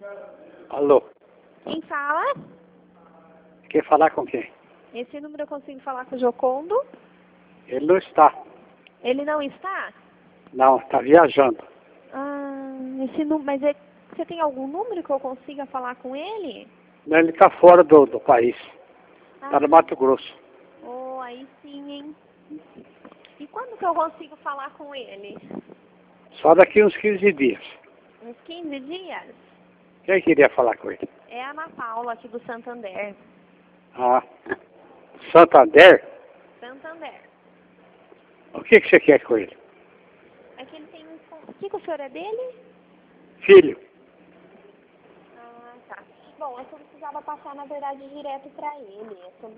Alô? Quem fala? Quer falar com quem? Esse número eu consigo falar com o Jocondo? Ele não está. Ele não está? Não, está viajando. Esse número, mas você tem algum número que eu consiga falar com ele? Não, ele está fora do país. Está no Mato Grosso. Oh, aí sim, hein? E quando que eu consigo falar com ele? Só daqui uns 15 dias. Uns 15 dias? Quem queria falar com ele? É a Ana Paula, aqui do Santander. Ah, Santander? Santander. O que você quer com ele? É que ele tem um... O que o senhor é dele? Filho. Ah, tá. Bom, eu só precisava passar, na verdade, direto pra ele.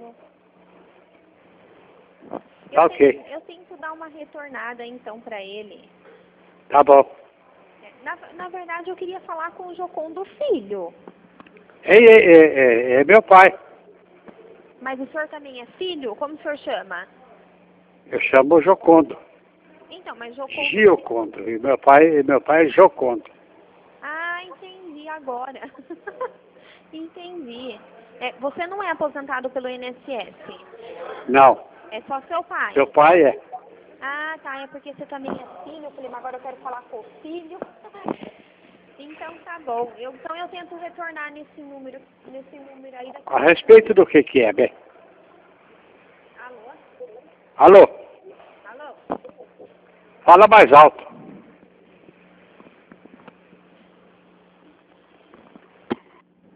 Tá ok. Eu tento dar uma retornada, então, pra ele. Tá bom. Na verdade, eu queria falar com o Jocondo filho. É meu pai. Mas o senhor também é filho? Como o senhor chama? Eu chamo Jocondo. Então, mas Jocondo... Giocondo. E meu pai é Jocondo. Ah, entendi agora. Entendi. Você não é aposentado pelo INSS? Não. É só seu pai? Seu pai é. Ah, tá. É porque você também é filho. Eu falei, mas agora eu quero falar com o filho. Então tá bom. Então eu tento retornar nesse número aí daqui. A respeito do que é, bem? Alô? Alô? Alô? Fala mais alto.